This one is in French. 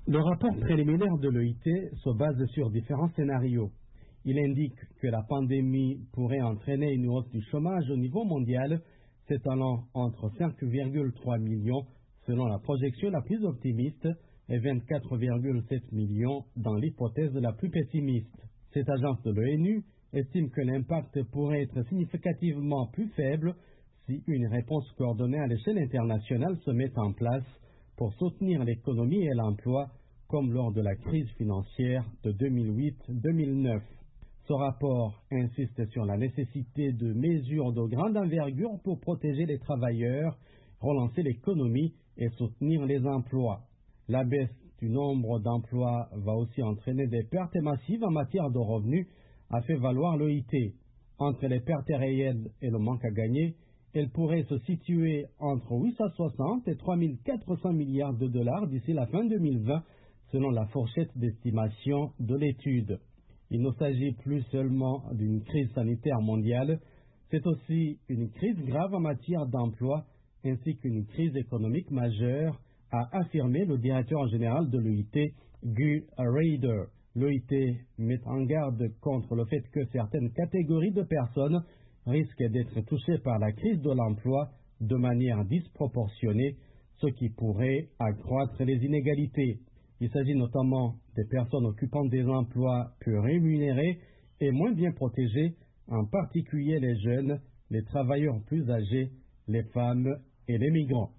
Le rapport préliminaire de l'OIT se base sur différents scénarios. Il indique que la pandémie pourrait entraîner une hausse du chômage au niveau mondial s'étalant entre 5,3 millions selon la projection la plus optimiste et 24,7 millions dans l'hypothèse la plus pessimiste. Cette agence de l'ONU estime que l'impact pourrait être significativement plus faible si une réponse coordonnée à l'échelle internationale se met en place pour soutenir l'économie et l'emploi, comme lors de la crise financière de 2008-2009. Ce rapport insiste sur la nécessité de mesures de grande envergure pour protéger les travailleurs, relancer l'économie et soutenir les emplois. La baisse du nombre d'emplois va aussi entraîner des pertes massives en matière de revenus, a fait valoir l'OIT. Entre les pertes réelles et le manque à gagner, elle pourrait se situer entre 860 et 3400 milliards de dollars d'ici la fin 2020, selon la fourchette d'estimation de l'étude. Il ne s'agit plus seulement d'une crise sanitaire mondiale, c'est aussi une crise grave en matière d'emploi ainsi qu'une crise économique majeure, a affirmé le directeur général de l'OIT, Gu Rader. L'OIT met en garde contre le fait que certaines catégories de personnes risquent d'être touchées par la crise de l'emploi de manière disproportionnée, ce qui pourrait accroître les inégalités. Il s'agit notamment des personnes occupant des emplois peu rémunérés et moins bien protégés, en particulier les jeunes, les travailleurs plus âgés, les femmes et les migrants.